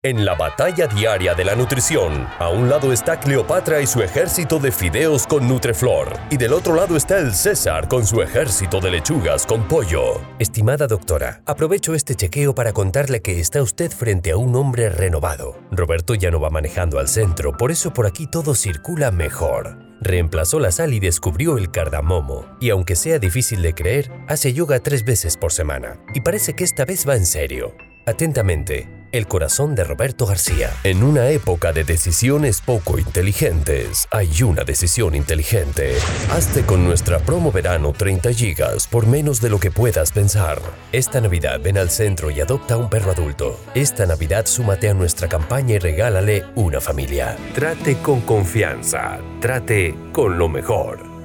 en la batalla diaria de la nutrición. A un lado está Cleopatra y su ejército de fideos con Nutreflor. Y del otro lado está el César con su ejército de lechugas con pollo. Estimada doctora, aprovecho este chequeo para contarle que está usted frente a un hombre renovado. Roberto ya no va manejando al centro, por eso por aquí todo circula mejor. Reemplazó la sal y descubrió el cardamomo. Y aunque sea difícil de creer, hace yoga 3 veces por semana. Y parece que esta vez va en serio. Atentamente, el corazón de Roberto García. En una época de decisiones poco inteligentes, hay una decisión inteligente. Hazte con nuestra promo verano 30 gigas por menos de lo que puedas pensar. Esta Navidad ven al centro y adopta un perro adulto. Esta Navidad súmate a nuestra campaña y regálale una familia. Trate con confianza. Trate con lo mejor.